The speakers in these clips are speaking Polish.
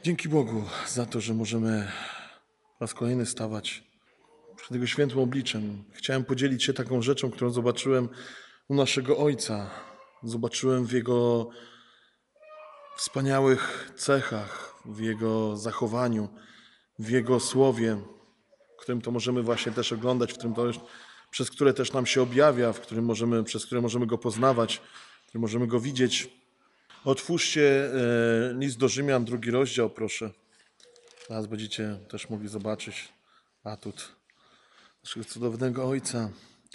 Dzięki Bogu za to, że możemy po raz kolejny stawać przed Jego świętym obliczem. Chciałem podzielić się taką rzeczą, którą zobaczyłem u naszego Ojca. Zobaczyłem w Jego wspaniałych cechach, w Jego zachowaniu, w Jego słowie, w którym to możemy właśnie też oglądać, przez które też nam się objawia, przez które możemy Go poznawać, w którym możemy Go widzieć. Otwórzcie list do Rzymian, 2 rozdział, proszę. Teraz będziecie też mogli zobaczyć atut naszego cudownego Ojca.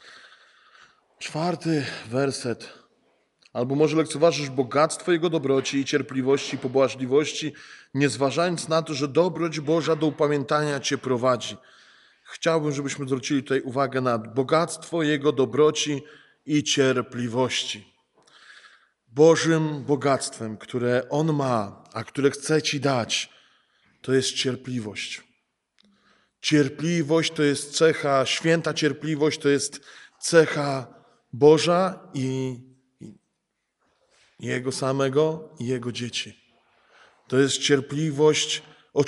4 werset. Albo może lekceważysz bogactwo Jego dobroci i cierpliwości i pobłażliwości, nie zważając na to, że dobroć Boża do upamiętania Cię prowadzi. Chciałbym, żebyśmy zwrócili tutaj uwagę na bogactwo Jego dobroci i cierpliwości. Bożym bogactwem, które On ma, a które chce Ci dać, to jest cierpliwość. Cierpliwość to jest cecha, święta cierpliwość to jest cecha Boża i Jego samego i Jego dzieci. To jest cierpliwość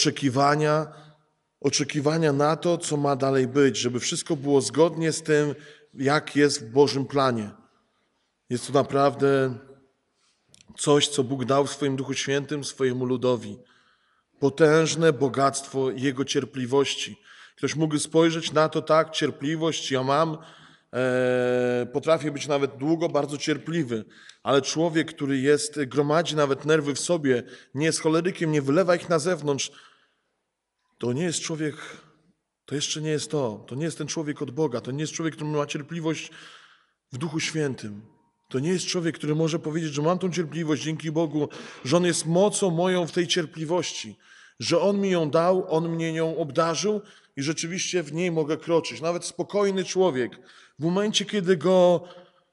oczekiwania na to, co ma dalej być, żeby wszystko było zgodnie z tym, jak jest w Bożym planie. Jest to naprawdę coś, co Bóg dał w swoim Duchu Świętym swojemu ludowi. Potężne bogactwo Jego cierpliwości. Ktoś mógł spojrzeć na to, tak, cierpliwość ja mam, potrafię być nawet długo bardzo cierpliwy, ale człowiek, który gromadzi nawet nerwy w sobie, nie jest cholerykiem, nie wylewa ich na zewnątrz, to nie jest człowiek, to jeszcze nie jest to. To nie jest ten człowiek od Boga, to nie jest człowiek, który ma cierpliwość w Duchu Świętym. To nie jest człowiek, który może powiedzieć, że mam tą cierpliwość dzięki Bogu, że On jest mocą moją w tej cierpliwości, że On mi ją dał, On mnie nią obdarzył i rzeczywiście w niej mogę kroczyć. Nawet spokojny człowiek, w momencie, kiedy go,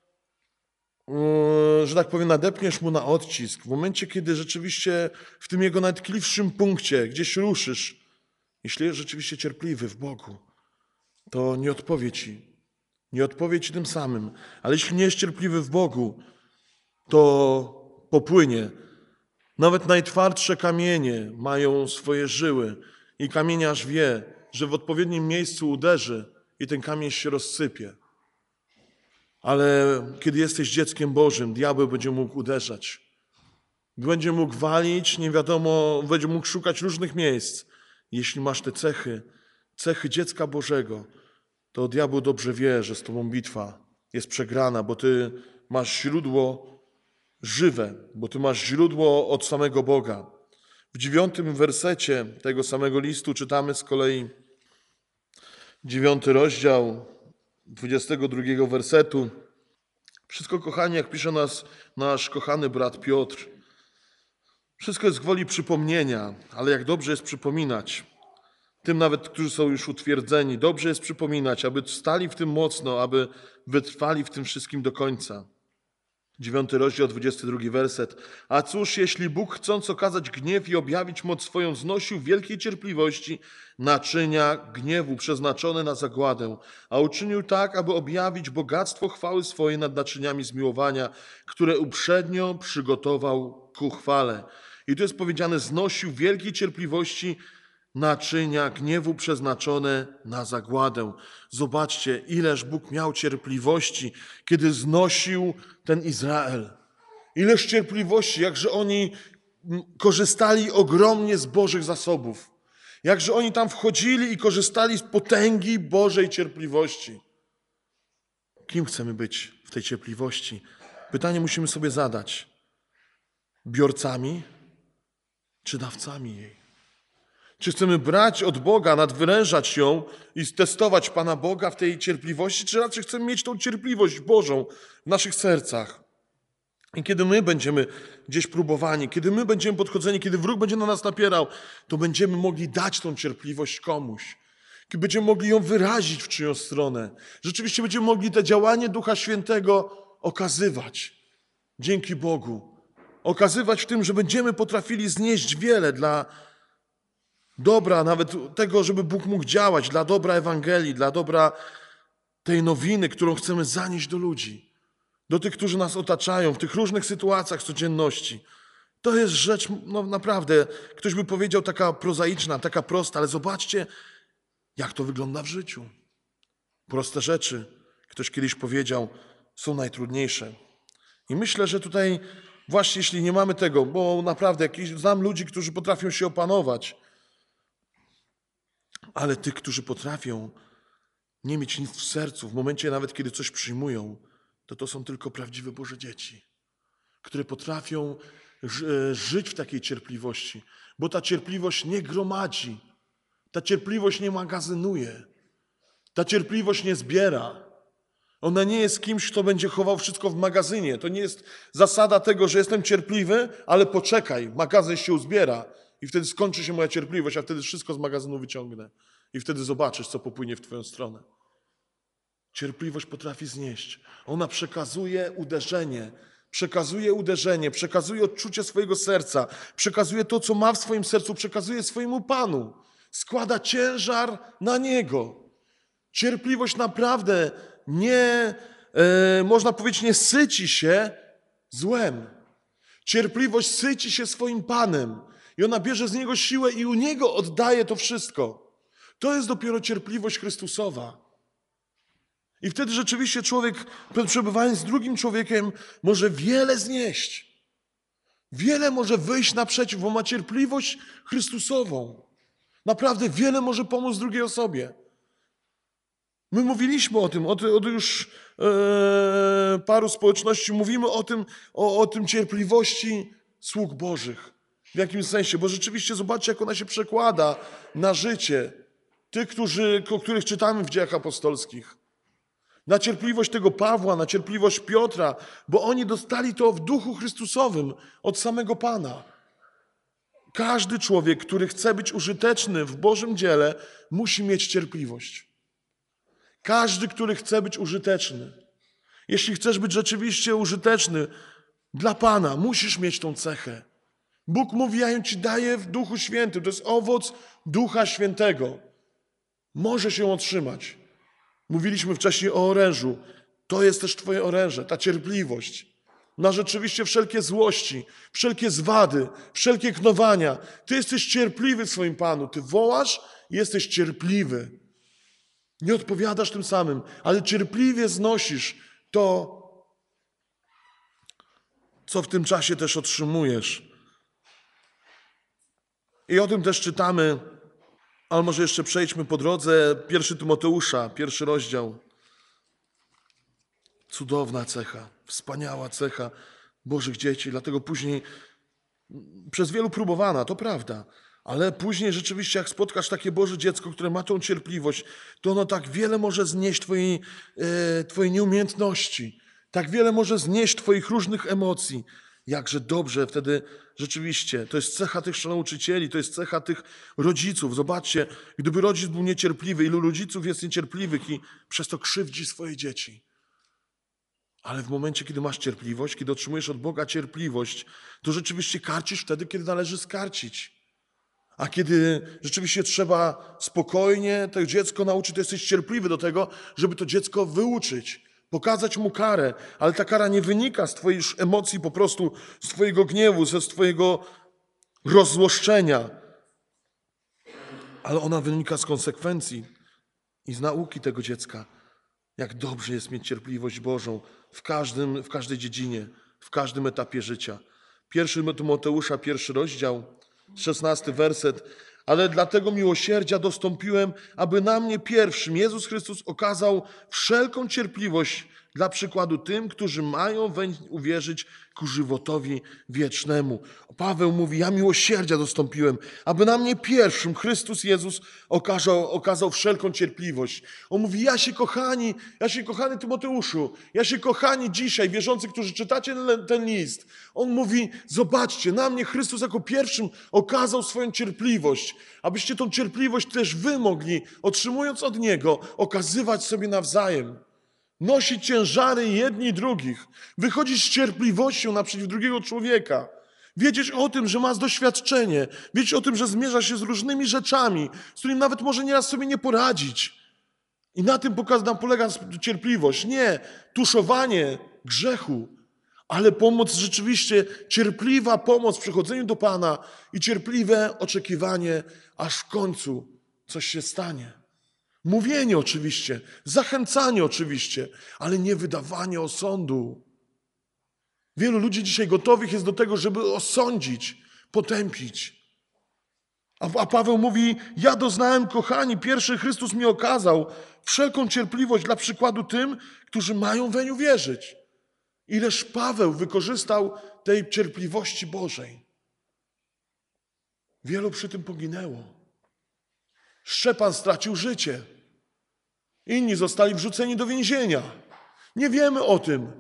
że tak powiem, nadepniesz mu na odcisk, w momencie, kiedy rzeczywiście w tym jego najtkliwszym punkcie gdzieś ruszysz, jeśli jest rzeczywiście cierpliwy w Bogu, to nie odpowie ci. Nie odpowie ci tym samym. Ale jeśli nie jest cierpliwy w Bogu, to popłynie. Nawet najtwardsze kamienie mają swoje żyły i kamieniarz wie, że w odpowiednim miejscu uderzy i ten kamień się rozsypie. Ale kiedy jesteś dzieckiem Bożym, diabeł będzie mógł uderzać. Będzie mógł walić, nie wiadomo, będzie mógł szukać różnych miejsc. Jeśli masz te cechy dziecka Bożego, to diabeł dobrze wie, że z tobą bitwa jest przegrana, bo ty masz źródło żywe, bo ty masz źródło od samego Boga. W 9 wersecie tego samego listu czytamy z kolei 9 rozdział 22 wersetu. Wszystko, kochani, jak pisze nasz kochany brat Piotr, wszystko jest gwoli przypomnienia, ale jak dobrze jest przypominać. Tym nawet, którzy są już utwierdzeni, dobrze jest przypominać, aby stali w tym mocno, aby wytrwali w tym wszystkim do końca. 9 rozdział, 22 werset. A cóż, jeśli Bóg, chcąc okazać gniew i objawić moc swoją, znosił wielkiej cierpliwości naczynia gniewu przeznaczone na zagładę, a uczynił tak, aby objawić bogactwo chwały swojej nad naczyniami zmiłowania, które uprzednio przygotował ku chwale. I tu jest powiedziane, znosił wielkiej cierpliwości naczynia gniewu przeznaczone na zagładę. Zobaczcie, ileż Bóg miał cierpliwości, kiedy znosił ten Izrael. Ileż cierpliwości, jakże oni korzystali ogromnie z Bożych zasobów. Jakże oni tam wchodzili i korzystali z potęgi Bożej cierpliwości. Kim chcemy być w tej cierpliwości? Pytanie musimy sobie zadać. Biorcami czy dawcami jej? Czy chcemy brać od Boga, nadwyrężać ją i testować Pana Boga w tej cierpliwości, czy raczej chcemy mieć tą cierpliwość Bożą w naszych sercach? I kiedy my będziemy gdzieś próbowani, kiedy my będziemy podchodzeni, kiedy wróg będzie na nas napierał, to będziemy mogli dać tą cierpliwość komuś. Kiedy będziemy mogli ją wyrazić w czyjąś stronę. Rzeczywiście będziemy mogli to działanie Ducha Świętego okazywać. Dzięki Bogu. Okazywać w tym, że będziemy potrafili znieść wiele dla dobra, nawet tego, żeby Bóg mógł działać, dla dobra Ewangelii, dla dobra tej nowiny, którą chcemy zanieść do ludzi, do tych, którzy nas otaczają, w tych różnych sytuacjach codzienności. To jest rzecz, no naprawdę, ktoś by powiedział taka prozaiczna, taka prosta, ale zobaczcie, jak to wygląda w życiu. Proste rzeczy, ktoś kiedyś powiedział, są najtrudniejsze. I myślę, że tutaj właśnie jeśli nie mamy tego, bo naprawdę znam ludzi, którzy potrafią się opanować, ale tych, którzy potrafią nie mieć nic w sercu, w momencie nawet, kiedy coś przyjmują, to są tylko prawdziwe Boże dzieci, które potrafią żyć w takiej cierpliwości, bo ta cierpliwość nie gromadzi, ta cierpliwość nie magazynuje, ta cierpliwość nie zbiera. Ona nie jest kimś, kto będzie chował wszystko w magazynie. To nie jest zasada tego, że jestem cierpliwy, ale poczekaj, magazyn się uzbiera i wtedy skończy się moja cierpliwość, a wtedy wszystko z magazynu wyciągnę i wtedy zobaczysz, co popłynie w twoją stronę. Cierpliwość potrafi znieść. Ona przekazuje uderzenie, przekazuje odczucie swojego serca, przekazuje to, co ma w swoim sercu, przekazuje swojemu Panu. Składa ciężar na Niego. Cierpliwość naprawdę można powiedzieć, nie syci się złem. Cierpliwość syci się swoim Panem i ona bierze z Niego siłę i u Niego oddaje to wszystko. To jest dopiero cierpliwość Chrystusowa. I wtedy rzeczywiście człowiek, przebywając z drugim człowiekiem, może wiele znieść. Wiele może wyjść naprzeciw, bo ma cierpliwość Chrystusową. Naprawdę wiele może pomóc drugiej osobie. My mówiliśmy o tym, od już paru społeczności mówimy o tym cierpliwości sług Bożych. W jakimś sensie, bo rzeczywiście zobaczcie, jak ona się przekłada na życie tych, o których czytamy w Dziejach Apostolskich. Na cierpliwość tego Pawła, na cierpliwość Piotra, bo oni dostali to w duchu Chrystusowym od samego Pana. Każdy człowiek, który chce być użyteczny w Bożym dziele, musi mieć cierpliwość. Każdy, który chce być użyteczny. Jeśli chcesz być rzeczywiście użyteczny dla Pana, musisz mieć tą cechę. Bóg mówi, ja ją ci daję w Duchu Świętym. To jest owoc Ducha Świętego. Może się otrzymać. Mówiliśmy wcześniej o orężu. To jest też twoje oręże, ta cierpliwość. Na rzeczywiście wszelkie złości, wszelkie zwady, wszelkie knowania. Ty jesteś cierpliwy w swoim Panu. Ty wołasz i jesteś cierpliwy. Nie odpowiadasz tym samym, ale cierpliwie znosisz to, co w tym czasie też otrzymujesz. I o tym też czytamy, ale może jeszcze przejdźmy po drodze. 1 Tymoteusza, 1 rozdział. Cudowna cecha, wspaniała cecha Bożych dzieci, dlatego później przez wielu próbowana, to prawda, ale później rzeczywiście jak spotkasz takie Boże dziecko, które ma tą cierpliwość, to ono tak wiele może znieść twojej nieumiejętności, tak wiele może znieść twoich różnych emocji. Jakże dobrze wtedy rzeczywiście, to jest cecha tych nauczycieli, to jest cecha tych rodziców. Zobaczcie, gdyby rodzic był niecierpliwy, ilu rodziców jest niecierpliwych i przez to krzywdzi swoje dzieci. Ale w momencie, kiedy masz cierpliwość, kiedy otrzymujesz od Boga cierpliwość, to rzeczywiście karcisz wtedy, kiedy należy skarcić. A kiedy rzeczywiście trzeba spokojnie to dziecko nauczyć, to jesteś cierpliwy do tego, żeby to dziecko wyuczyć, pokazać mu karę. Ale ta kara nie wynika z twoich emocji, po prostu z twojego gniewu, z twojego rozzłoszczenia. Ale ona wynika z konsekwencji i z nauki tego dziecka. Jak dobrze jest mieć cierpliwość Bożą w każdej dziedzinie, w każdym etapie życia. 1 Tymoteusza, 1 rozdział, 16 werset. Ale dlatego miłosierdzia dostąpiłem, aby na mnie pierwszym Jezus Chrystus okazał wszelką cierpliwość dla przykładu tym, którzy mają weń uwierzyć ku żywotowi wiecznemu. Paweł mówi, ja miłosierdzia dostąpiłem, aby na mnie pierwszym Chrystus Jezus okazał wszelką cierpliwość. On mówi, ja się kochany Tymoteuszu, ja się kochani dzisiaj, wierzący, którzy czytacie ten list. On mówi, zobaczcie, na mnie Chrystus jako pierwszym okazał swoją cierpliwość, abyście tą cierpliwość też wy mogli, otrzymując od Niego, okazywać sobie nawzajem. Nosić ciężary jedni i drugich, wychodzić z cierpliwością naprzeciw drugiego człowieka, wiedzieć o tym, że ma doświadczenie, wiedzieć o tym, że zmierza się z różnymi rzeczami, z którymi nawet może nieraz sobie nie poradzić. I na tym polega cierpliwość. Nie tuszowanie grzechu, ale pomoc rzeczywiście, cierpliwa pomoc w przychodzeniu do Pana i cierpliwe oczekiwanie, aż w końcu coś się stanie. Mówienie oczywiście, zachęcanie oczywiście, ale nie wydawanie osądu. Wielu ludzi dzisiaj gotowych jest do tego, żeby osądzić, potępić. A Paweł mówi, ja doznałem, kochani, pierwszy Chrystus mi okazał wszelką cierpliwość dla przykładu tym, którzy mają weń uwierzyć. Ileż Paweł wykorzystał tej cierpliwości Bożej. Wielu przy tym poginęło. Szczepan stracił życie. Inni zostali wrzuceni do więzienia. Nie wiemy o tym.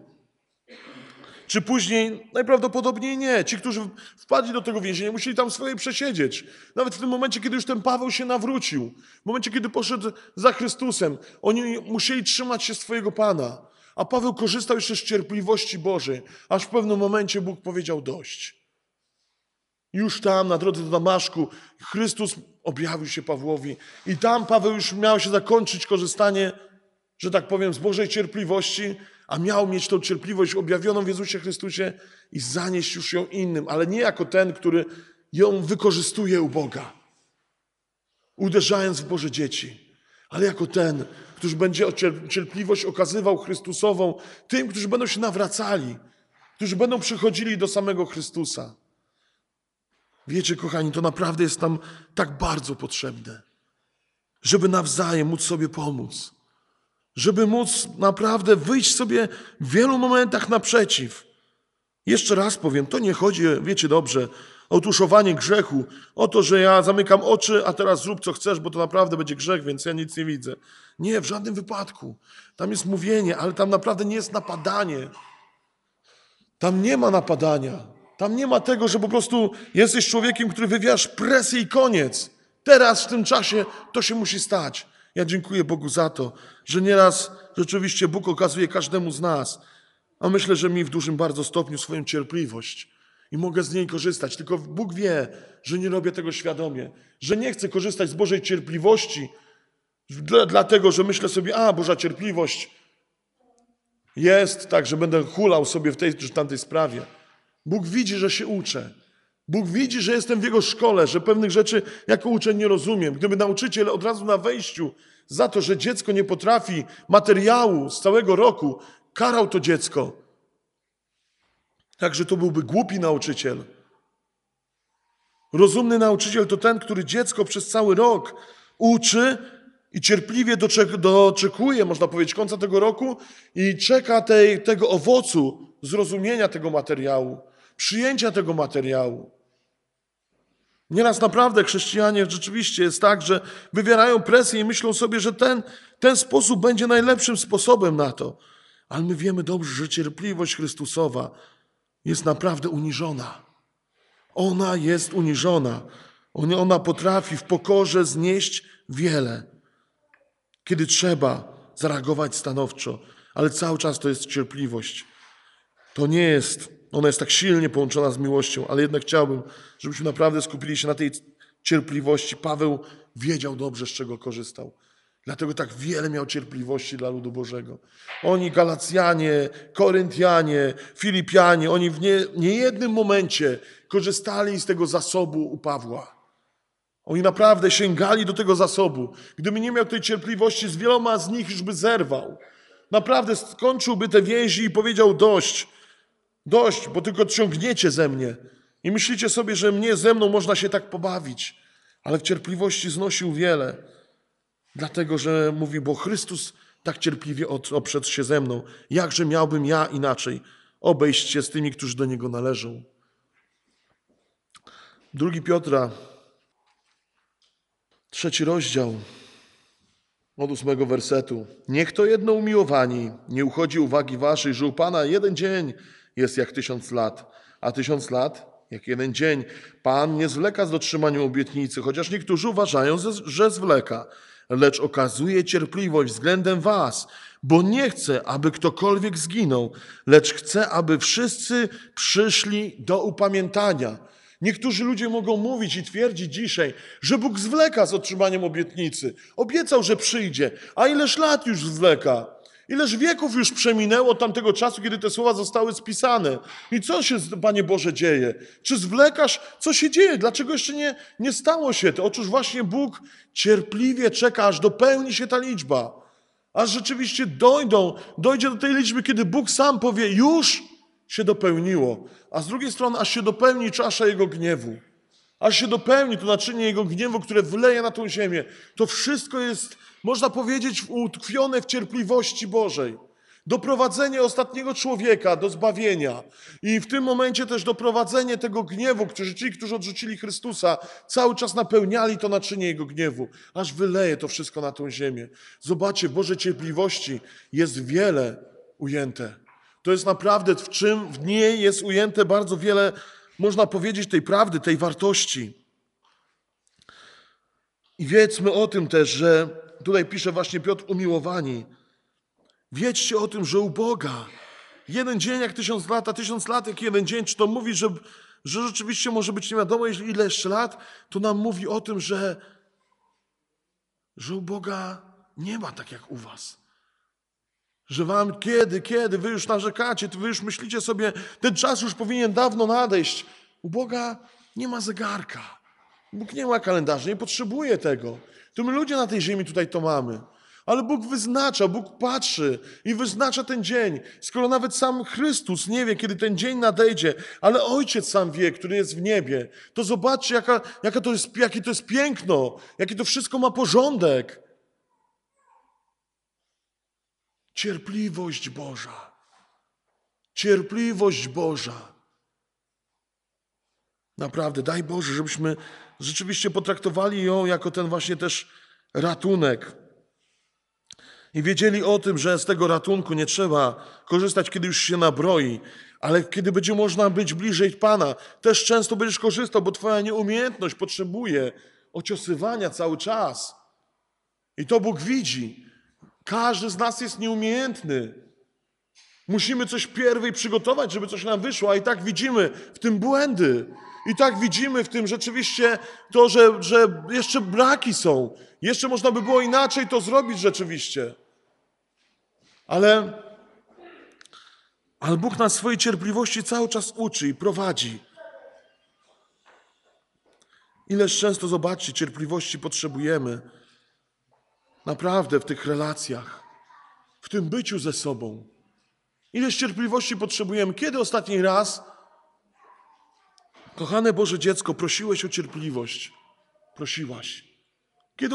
Czy później? Najprawdopodobniej nie. Ci, którzy wpadli do tego więzienia, musieli tam swoje przesiedzieć. Nawet w tym momencie, kiedy już ten Paweł się nawrócił, w momencie, kiedy poszedł za Chrystusem, oni musieli trzymać się swojego Pana. A Paweł korzystał jeszcze z cierpliwości Bożej, aż w pewnym momencie Bóg powiedział dość. Już tam, na drodze do Damaszku, Chrystus objawił się Pawłowi i tam Paweł już miał się zakończyć korzystanie, że tak powiem, z Bożej cierpliwości, a miał mieć tą cierpliwość objawioną w Jezusie Chrystusie i zanieść już ją innym, ale nie jako ten, który ją wykorzystuje u Boga, uderzając w Boże dzieci, ale jako ten, który będzie cierpliwość okazywał Chrystusową tym, którzy będą się nawracali, którzy będą przychodzili do samego Chrystusa. Wiecie, kochani, to naprawdę jest nam tak bardzo potrzebne, żeby nawzajem móc sobie pomóc, żeby móc naprawdę wyjść sobie w wielu momentach naprzeciw. Jeszcze raz powiem, to nie chodzi, wiecie dobrze, o tuszowanie grzechu, o to, że ja zamykam oczy, a teraz zrób co chcesz, bo to naprawdę będzie grzech, więc ja nic nie widzę. Nie, w żadnym wypadku. Tam jest mówienie, ale tam naprawdę nie jest napadanie. Tam nie ma napadania. Tam nie ma tego, że po prostu jesteś człowiekiem, który wywierasz presję i koniec. Teraz, w tym czasie, to się musi stać. Ja dziękuję Bogu za to, że nieraz rzeczywiście Bóg okazuje każdemu z nas, a myślę, że mi w dużym bardzo stopniu swoją cierpliwość i mogę z niej korzystać. Tylko Bóg wie, że nie robię tego świadomie, że nie chcę korzystać z Bożej cierpliwości, dlatego, że myślę sobie, Boża cierpliwość jest tak, że będę hulał sobie w tej czy tamtej sprawie. Bóg widzi, że się uczę. Bóg widzi, że jestem w Jego szkole, że pewnych rzeczy jako uczeń nie rozumiem. Gdyby nauczyciel od razu na wejściu za to, że dziecko nie potrafi materiału z całego roku, karał to dziecko, także to byłby głupi nauczyciel. Rozumny nauczyciel to ten, który dziecko przez cały rok uczy i cierpliwie doczekuje, można powiedzieć, końca tego roku i czeka tego owocu zrozumienia tego materiału, przyjęcia tego materiału. Nieraz naprawdę chrześcijanie rzeczywiście jest tak, że wywierają presję i myślą sobie, że ten sposób będzie najlepszym sposobem na to. Ale my wiemy dobrze, że cierpliwość Chrystusowa jest naprawdę uniżona. Ona jest uniżona. Ona potrafi w pokorze znieść wiele. Kiedy trzeba zareagować stanowczo, ale cały czas to jest cierpliwość. To nie jest, ona jest tak silnie połączona z miłością, ale jednak chciałbym, żebyśmy naprawdę skupili się na tej cierpliwości. Paweł wiedział dobrze, z czego korzystał. Dlatego tak wiele miał cierpliwości dla ludu Bożego. Oni, Galacjanie, Koryntianie, Filipianie, oni w niejednym momencie korzystali z tego zasobu u Pawła. Oni naprawdę sięgali do tego zasobu. Gdyby nie miał tej cierpliwości, z wieloma z nich już by zerwał. Naprawdę skończyłby te więzi i powiedział dość, bo tylko ciągniecie ze mnie. I myślicie sobie, że ze mną można się tak pobawić. Ale w cierpliwości znosił wiele. Dlatego, że mówi, bo Chrystus tak cierpliwie oprzedł się ze mną. Jakże miałbym ja inaczej obejść się z tymi, którzy do Niego należą. 2 Piotra, 3 rozdział, od 8 wersetu. Niech to jedno umiłowani nie uchodzi uwagi waszej, że u Pana jeden dzień jest jak 1000 lat, a 1000 lat jak jeden dzień. Pan nie zwleka z dotrzymaniem obietnicy, chociaż niektórzy uważają, że zwleka, lecz okazuje cierpliwość względem was, bo nie chce, aby ktokolwiek zginął, lecz chce, aby wszyscy przyszli do upamiętania. Niektórzy ludzie mogą mówić i twierdzić dzisiaj, że Bóg zwleka z otrzymaniem obietnicy. Obiecał, że przyjdzie, a ileż lat już zwleka. Ileż wieków już przeminęło od tamtego czasu, kiedy te słowa zostały spisane. I co się, Panie Boże, dzieje? Czy zwlekasz? Co się dzieje? Dlaczego jeszcze nie stało się to? Otóż właśnie Bóg cierpliwie czeka, aż dopełni się ta liczba. Aż rzeczywiście dojdzie do tej liczby, kiedy Bóg sam powie, już się dopełniło. A z drugiej strony, aż się dopełni czasza Jego gniewu. Aż się dopełni to naczynie Jego gniewu, które wyleje na tą ziemię. To wszystko jest, można powiedzieć, utkwione w cierpliwości Bożej. Doprowadzenie ostatniego człowieka do zbawienia. I w tym momencie też doprowadzenie tego gniewu, ci, którzy odrzucili Chrystusa, cały czas napełniali to naczynie Jego gniewu. Aż wyleje to wszystko na tą ziemię. Zobaczcie, Bożej cierpliwości jest wiele ujęte. To jest naprawdę, w niej jest ujęte bardzo wiele, można powiedzieć, tej prawdy, tej wartości. I wiedzmy o tym też, że tutaj pisze właśnie Piotr, umiłowani. Wiedźcie o tym, że u Boga jeden dzień jak 1000 lat, a 1000 lat jak jeden dzień. Czy to mówi, że rzeczywiście może być nie wiadomo ile jeszcze lat? To nam mówi o tym, że u Boga nie ma tak jak u was. Że wam kiedy wy już narzekacie, wy już myślicie sobie, ten czas już powinien dawno nadejść. U Boga nie ma zegarka. Bóg nie ma kalendarza, nie potrzebuje tego. To my ludzie na tej ziemi tutaj to mamy. Ale Bóg wyznacza, Bóg patrzy i wyznacza ten dzień. Skoro nawet sam Chrystus nie wie, kiedy ten dzień nadejdzie, ale Ojciec sam wie, który jest w niebie, to zobaczcie, jakie to jest piękno, jaki to wszystko ma porządek. Cierpliwość Boża. Cierpliwość Boża. Naprawdę, daj Boże, żebyśmy rzeczywiście potraktowali ją jako ten właśnie też ratunek. I wiedzieli o tym, że z tego ratunku nie trzeba korzystać, kiedy już się nabroi, ale kiedy będzie można być bliżej Pana. Też często będziesz korzystał, bo twoja nieumiejętność potrzebuje ociosywania cały czas. I to Bóg widzi. Każdy z nas jest nieumiejętny. Musimy coś pierwej przygotować, żeby coś nam wyszło, a i tak widzimy w tym błędy. I tak widzimy w tym rzeczywiście to, że jeszcze braki są. Jeszcze można by było inaczej to zrobić rzeczywiście. Ale Bóg nas swojej cierpliwości cały czas uczy i prowadzi. Ileż często, zobaczcie, cierpliwości potrzebujemy. Naprawdę w tych relacjach, w tym byciu ze sobą. Ileż cierpliwości potrzebujemy. Kiedy ostatni raz, kochane Boże dziecko, prosiłeś o cierpliwość? Prosiłaś. Kiedy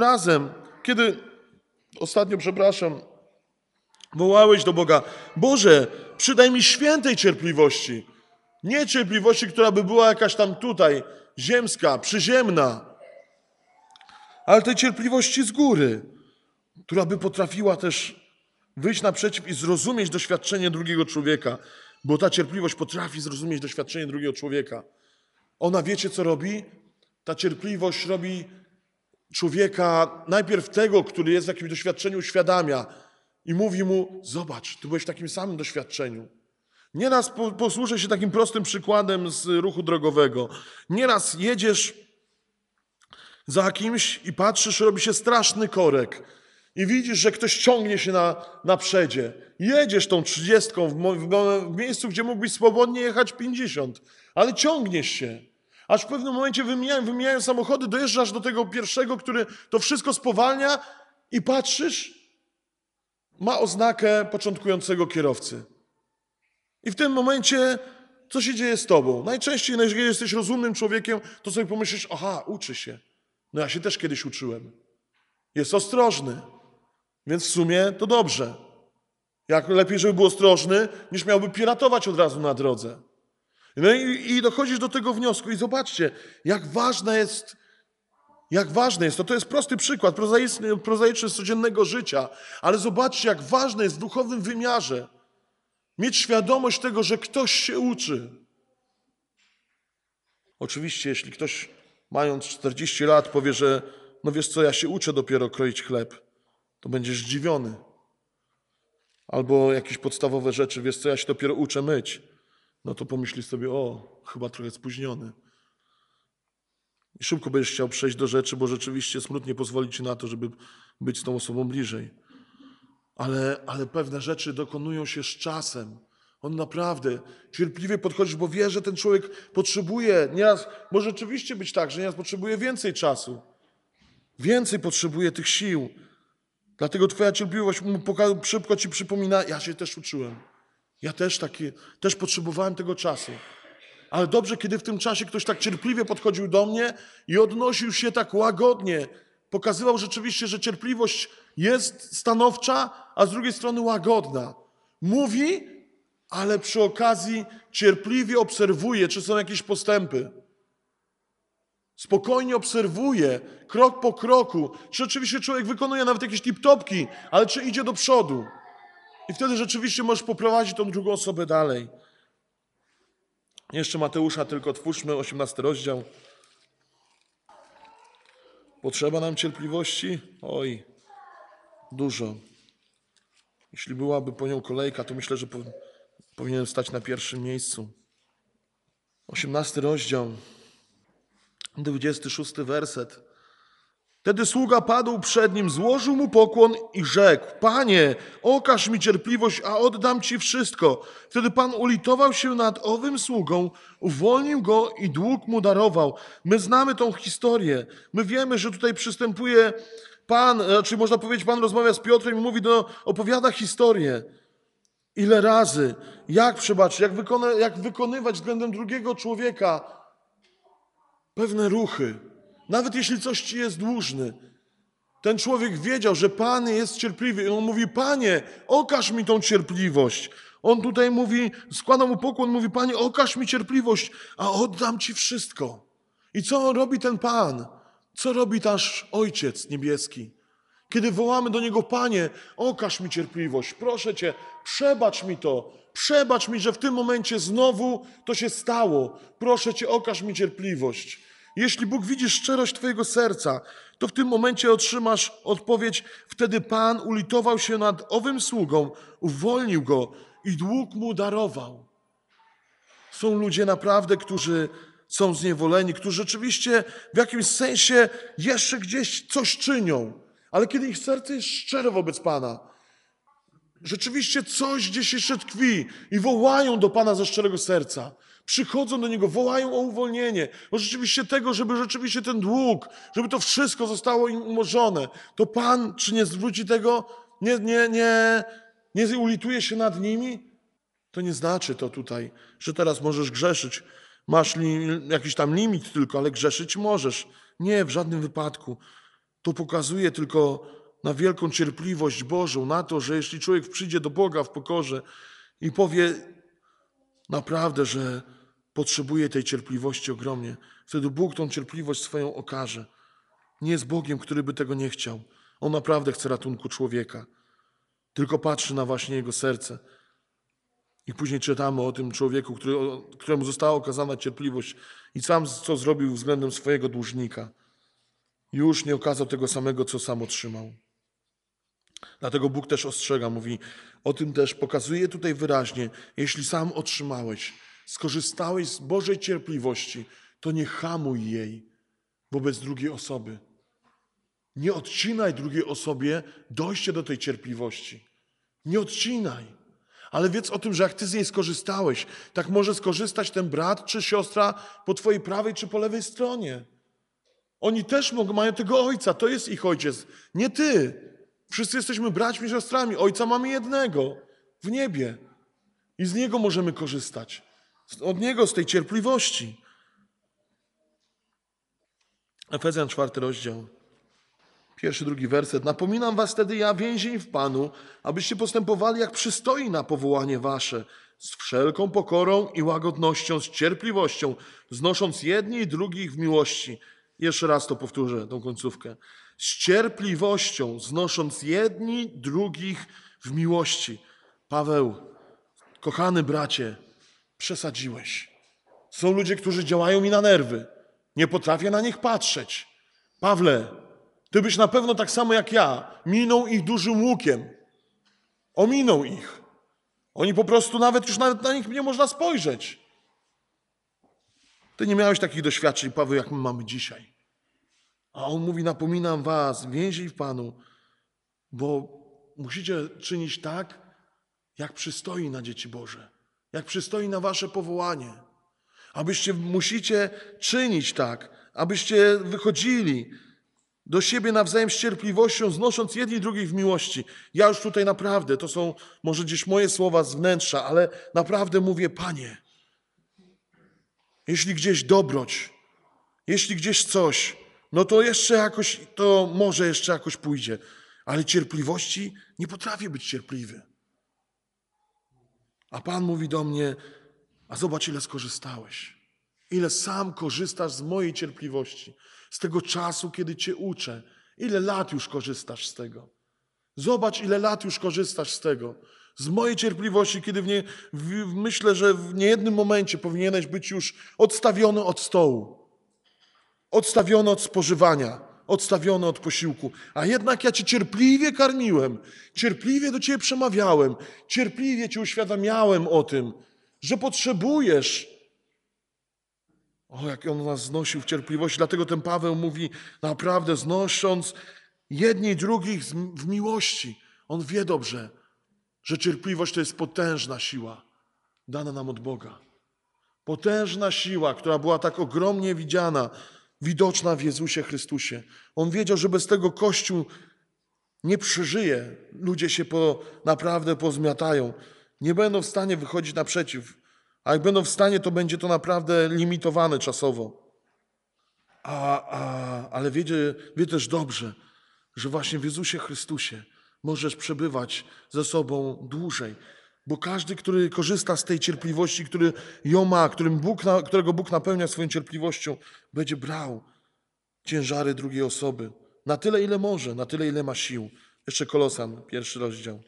ostatnio, wołałeś do Boga, Boże, przydaj mi świętej cierpliwości. Nie cierpliwości, która by była jakaś tam tutaj, ziemska, przyziemna, ale tej cierpliwości z góry, która by potrafiła też wyjść naprzeciw i zrozumieć doświadczenie drugiego człowieka, bo ta cierpliwość potrafi zrozumieć doświadczenie drugiego człowieka. Ona, wiecie co robi? Ta cierpliwość robi człowieka, najpierw tego, który jest w jakimś doświadczeniu, uświadamia i mówi mu, zobacz, ty byłeś w takim samym doświadczeniu. Nieraz posłużę się takim prostym przykładem z ruchu drogowego. Nieraz jedziesz za kimś i patrzysz, robi się straszny korek i widzisz, że ktoś ciągnie się na przedzie. Jedziesz tą 30 w miejscu, gdzie mógłbyś swobodnie jechać 50, ale ciągniesz się. Aż w pewnym momencie wymijają samochody, dojeżdżasz do tego pierwszego, który to wszystko spowalnia i patrzysz, ma oznakę początkującego kierowcy. I w tym momencie co się dzieje z tobą? Najczęściej, jeżeli jesteś rozumnym człowiekiem, to sobie pomyślisz, aha, uczy się. No ja się też kiedyś uczyłem. Jest ostrożny, więc w sumie to dobrze. Jak lepiej, żeby był ostrożny, niż miałby piratować od razu na drodze. No i dochodzisz do tego wniosku i zobaczcie, jak ważne jest to jest prosty przykład, prozaiczny z codziennego życia, ale zobaczcie, jak ważne jest w duchowym wymiarze mieć świadomość tego, że ktoś się uczy. Oczywiście, jeśli ktoś mając 40 lat powie, że no wiesz co, ja się uczę dopiero kroić chleb, to będziesz zdziwiony. Albo jakieś podstawowe rzeczy, wiesz co, ja się dopiero uczę myć. No to pomyślisz sobie, o, chyba trochę spóźniony. I szybko będziesz chciał przejść do rzeczy, bo rzeczywiście smród nie pozwoli ci na to, żeby być z tą osobą bliżej. ale pewne rzeczy dokonują się z czasem. On naprawdę cierpliwie podchodzi, bo wie, że ten człowiek potrzebuje, nieraz może rzeczywiście być tak, że nieraz potrzebuje więcej czasu. Więcej potrzebuje tych sił. Dlatego twoja cierpliwość mu szybko ci przypomina, ja się też uczyłem. Ja też potrzebowałem tego czasu. Ale dobrze, kiedy w tym czasie ktoś tak cierpliwie podchodził do mnie i odnosił się tak łagodnie. Pokazywał rzeczywiście, że cierpliwość jest stanowcza, a z drugiej strony łagodna. Mówi, ale przy okazji cierpliwie obserwuje, czy są jakieś postępy. Spokojnie obserwuje, krok po kroku, czy rzeczywiście człowiek wykonuje nawet jakieś tip-topki, ale czy idzie do przodu. I wtedy rzeczywiście możesz poprowadzić tą drugą osobę dalej. Jeszcze Mateusza tylko otwórzmy, 18 rozdział. Potrzeba nam cierpliwości? Oj, dużo. Jeśli byłaby po nią kolejka, to myślę, że powinienem stać na pierwszym miejscu. 18 rozdział, 26 werset. Wtedy sługa padł przed nim, złożył mu pokłon i rzekł: Panie, okaż mi cierpliwość, a oddam ci wszystko. Wtedy Pan ulitował się nad owym sługą, uwolnił go i dług mu darował. My znamy tą historię. My wiemy, że tutaj przystępuje Pan, czy można powiedzieć, Pan rozmawia z Piotrem i mówi, opowiada historię. Ile razy, jak przebaczyć, jak wykonywać względem drugiego człowieka pewne ruchy. Nawet jeśli coś ci jest dłużny. Ten człowiek wiedział, że Pan jest cierpliwy i on mówi: Panie, okaż mi tą cierpliwość. On tutaj mówi, składa mu pokłon, mówi: Panie, okaż mi cierpliwość, a oddam ci wszystko. I co robi ten Pan? Co robi nasz Ojciec Niebieski? Kiedy wołamy do Niego: Panie, okaż mi cierpliwość, proszę Cię, przebacz mi to. Przebacz mi, że w tym momencie znowu to się stało. Proszę Cię, okaż mi cierpliwość. Jeśli Bóg widzi szczerość twojego serca, to w tym momencie otrzymasz odpowiedź: wtedy Pan ulitował się nad owym sługą, uwolnił go i dług mu darował. Są ludzie naprawdę, którzy są zniewoleni, którzy rzeczywiście w jakimś sensie jeszcze gdzieś coś czynią, ale kiedy ich serce jest szczere wobec Pana, rzeczywiście coś gdzieś jeszcze tkwi i wołają do Pana ze szczerego serca. Przychodzą do Niego, wołają o uwolnienie, o rzeczywiście tego, żeby rzeczywiście ten dług, żeby to wszystko zostało im umorzone. To Pan, czy nie zwróci tego, nie ulituje się nad nimi? To nie znaczy to tutaj, że teraz możesz grzeszyć. Masz jakiś tam limit tylko, ale grzeszyć możesz. Nie, w żadnym wypadku. To pokazuje tylko na wielką cierpliwość Bożą, na to, że jeśli człowiek przyjdzie do Boga w pokorze i powie naprawdę, że potrzebuje tej cierpliwości ogromnie, wtedy Bóg tą cierpliwość swoją okaże. Nie jest Bogiem, który by tego nie chciał. On naprawdę chce ratunku człowieka. Tylko patrzy na właśnie jego serce. I później czytamy o tym człowieku, któremu została okazana cierpliwość i sam co zrobił względem swojego dłużnika. Już nie okazał tego samego, co sam otrzymał. Dlatego Bóg też ostrzega, mówi, o tym też pokazuje tutaj wyraźnie: jeśli sam otrzymałeś, skorzystałeś z Bożej cierpliwości, to nie hamuj jej wobec drugiej osoby. Nie odcinaj drugiej osobie dojście do tej cierpliwości. Nie odcinaj. Ale wiedz o tym, że jak ty z niej skorzystałeś, tak może skorzystać ten brat czy siostra po twojej prawej czy po lewej stronie. Oni też mają tego ojca, to jest ich ojciec, nie ty. Wszyscy jesteśmy braćmi, siostrami. Ojca mamy jednego w niebie. I z Niego możemy korzystać. Od Niego, z tej cierpliwości. Efezjan 4 rozdział. 1, 2 werset. Napominam was wtedy, ja więzień w Panu, abyście postępowali jak przystoi na powołanie wasze, z wszelką pokorą i łagodnością, z cierpliwością, znosząc jedni i drugich w miłości. Jeszcze raz to powtórzę, tą końcówkę. Z cierpliwością, znosząc jedni drugich w miłości. Paweł, kochany bracie, przesadziłeś. Są ludzie, którzy działają mi na nerwy. Nie potrafię na nich patrzeć. Pawle, ty byś na pewno tak samo jak ja minął ich dużym łukiem. Ominął ich. Oni po prostu nawet na nich nie można spojrzeć. Ty nie miałeś takich doświadczeń, Paweł, jak my mamy dzisiaj. A on mówi, napominam was, więzień w Panu, bo musicie czynić tak, jak przystoi na dzieci Boże, jak przystoi na wasze powołanie. Musicie czynić tak, abyście wychodzili do siebie nawzajem z cierpliwością, znosząc jedni drugich w miłości. Ja już tutaj naprawdę, to są może gdzieś moje słowa z wnętrza, ale naprawdę mówię, Panie, jeśli gdzieś dobroć, jeśli gdzieś coś, no to jeszcze jakoś, to może jeszcze jakoś pójdzie. Ale cierpliwości nie potrafię być cierpliwy. A Pan mówi do mnie, a zobacz, ile skorzystałeś. Ile sam korzystasz z mojej cierpliwości. Z tego czasu, kiedy Cię uczę. Ile lat już korzystasz z tego. Zobacz, ile lat już korzystasz z tego. Z mojej cierpliwości, kiedy myślę, że w niejednym momencie powinieneś być już odstawiony od stołu. Odstawiony od spożywania. Odstawiony od posiłku. A jednak ja Cię cierpliwie karmiłem. Cierpliwie do Ciebie przemawiałem. Cierpliwie Cię uświadamiałem o tym, że potrzebujesz. O, jak On nas znosił w cierpliwości. Dlatego ten Paweł mówi, naprawdę znosząc jedni drugich w miłości. On wie dobrze, że cierpliwość to jest potężna siła dana nam od Boga. Potężna siła, która była tak ogromnie widoczna w Jezusie Chrystusie. On wiedział, że bez tego Kościół nie przeżyje. Ludzie się naprawdę pozmiatają. Nie będą w stanie wychodzić naprzeciw. A jak będą w stanie, to będzie to naprawdę limitowane czasowo. Ale wie też dobrze, że właśnie w Jezusie Chrystusie możesz przebywać ze sobą dłużej. Bo każdy, który korzysta z tej cierpliwości, który ją ma, którego Bóg napełnia swoją cierpliwością, będzie brał ciężary drugiej osoby. Na tyle, ile może, na tyle, ile ma sił. Jeszcze Kolosan, 1 rozdział.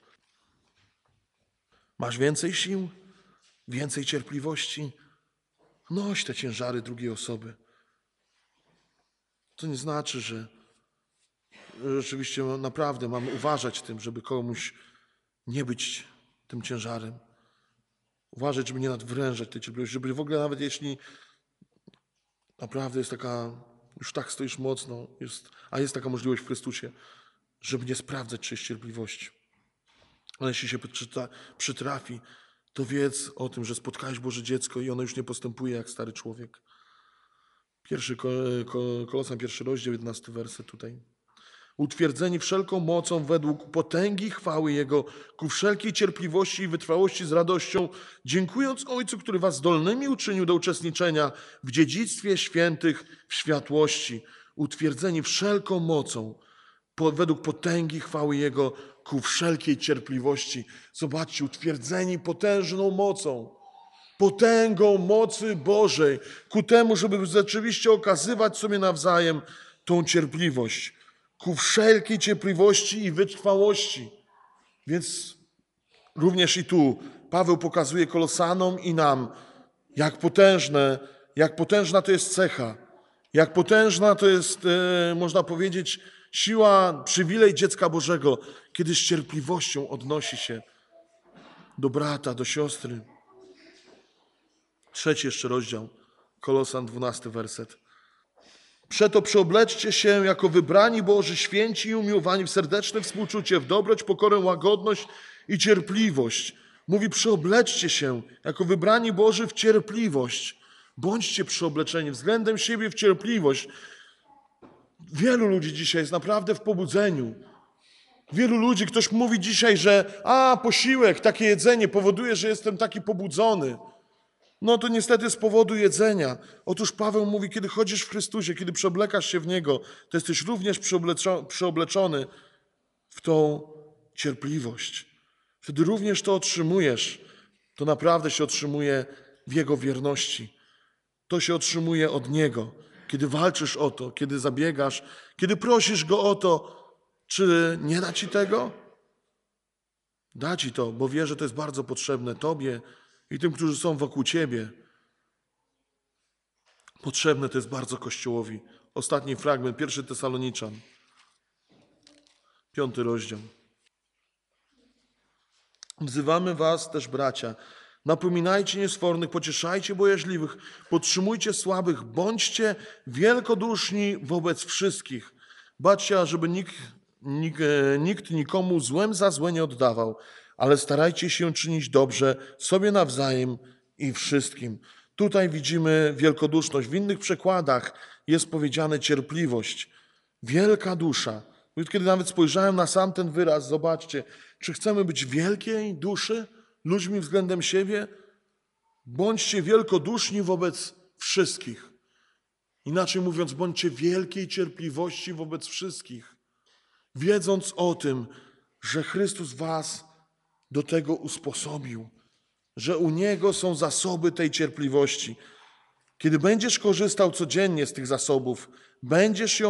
Masz więcej sił? Więcej cierpliwości? Noś te ciężary drugiej osoby. To nie znaczy, że rzeczywiście naprawdę mamy uważać tym, żeby komuś nie być tym ciężarem. Uważać, żeby nie nadwrężać tej cierpliwości, żeby w ogóle nawet jeśli naprawdę jest taka, już tak stoisz mocno, a jest taka możliwość w Chrystusie, żeby nie sprawdzać czyjejś cierpliwości. Ale jeśli się przytrafi, to wiedz o tym, że spotkałeś Boże dziecko i ono już nie postępuje jak stary człowiek. Kolosan 1 rozdział, 11 werset tutaj. Utwierdzeni wszelką mocą według potęgi chwały Jego, ku wszelkiej cierpliwości i wytrwałości z radością, dziękując Ojcu, który was zdolnymi uczynił do uczestniczenia w dziedzictwie świętych w światłości. Utwierdzeni wszelką mocą według potęgi chwały Jego, ku wszelkiej cierpliwości. Zobaczcie, utwierdzeni potężną mocą, potęgą mocy Bożej, ku temu, żeby rzeczywiście okazywać sobie nawzajem tą cierpliwość, ku wszelkiej cierpliwości i wytrwałości. Więc również i tu Paweł pokazuje Kolosanom i nam, jak potężna to jest cecha, jak potężna to jest, można powiedzieć, siła, przywilej dziecka Bożego, kiedy z cierpliwością odnosi się do brata, do siostry. 3 jeszcze rozdział, Kolosan 12 werset. Przeto przyobleczcie się jako wybrani Boży, święci i umiłowani w serdeczne współczucie, w dobroć, pokorę, łagodność i cierpliwość. Mówi, przyobleczcie się jako wybrani Boży w cierpliwość. Bądźcie przyobleczeni względem siebie w cierpliwość. Wielu ludzi dzisiaj jest naprawdę w pobudzeniu. Wielu ludzi, ktoś mówi dzisiaj, że posiłek, takie jedzenie powoduje, że jestem taki pobudzony. No to niestety z powodu jedzenia. Otóż Paweł mówi, kiedy chodzisz w Chrystusie, kiedy przeoblekasz się w Niego, to jesteś również przeobleczony w tą cierpliwość. Wtedy również to otrzymujesz. To naprawdę się otrzymuje w Jego wierności. To się otrzymuje od Niego. Kiedy walczysz o to, kiedy zabiegasz, kiedy prosisz Go o to, czy nie da Ci tego? Da Ci to, bo wie, że to jest bardzo potrzebne Tobie i tym, którzy są wokół Ciebie. Potrzebne to jest bardzo Kościołowi. Ostatni fragment, 1 Tesaloniczan, 5 rozdział. Wzywamy was też, bracia, napominajcie niesfornych, pocieszajcie bojaźliwych, podtrzymujcie słabych, bądźcie wielkoduszni wobec wszystkich. Baczcie, żeby nikt nikt nikomu złem za złe nie oddawał, ale starajcie się czynić dobrze sobie nawzajem i wszystkim. Tutaj widzimy wielkoduszność. W innych przekładach jest powiedziane cierpliwość. Wielka dusza. Kiedy nawet spojrzałem na sam ten wyraz, zobaczcie, czy chcemy być wielkiej duszy ludźmi względem siebie? Bądźcie wielkoduszni wobec wszystkich. Inaczej mówiąc, bądźcie wielkiej cierpliwości wobec wszystkich, wiedząc o tym, że Chrystus was do tego usposobił, że u Niego są zasoby tej cierpliwości. Kiedy będziesz korzystał codziennie z tych zasobów, będziesz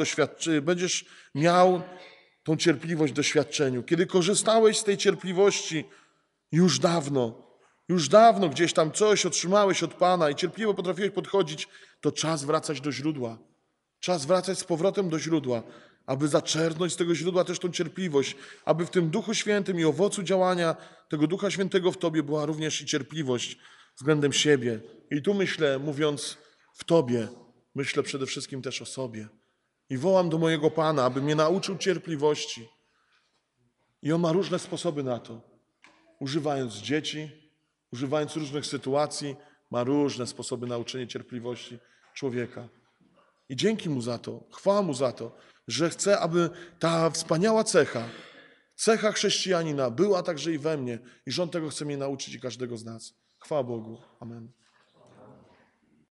miał tą cierpliwość w doświadczeniu. Kiedy korzystałeś z tej cierpliwości już dawno gdzieś tam coś otrzymałeś od Pana i cierpliwie potrafiłeś podchodzić, to czas wracać do źródła. Czas wracać z powrotem do źródła, aby zaczerpnąć z tego źródła też tą cierpliwość, aby w tym Duchu Świętym i owocu działania tego Ducha Świętego w Tobie była również i cierpliwość względem siebie. I tu myślę, mówiąc w Tobie, myślę przede wszystkim też o sobie. I wołam do mojego Pana, aby mnie nauczył cierpliwości. I On ma różne sposoby na to. Używając dzieci, używając różnych sytuacji, ma różne sposoby na uczenie cierpliwości człowieka. I dzięki Mu za to, chwała Mu za to, że chce, aby ta wspaniała cecha chrześcijanina była także i we mnie i że On tego chce mnie nauczyć i każdego z nas. Chwała Bogu. Amen.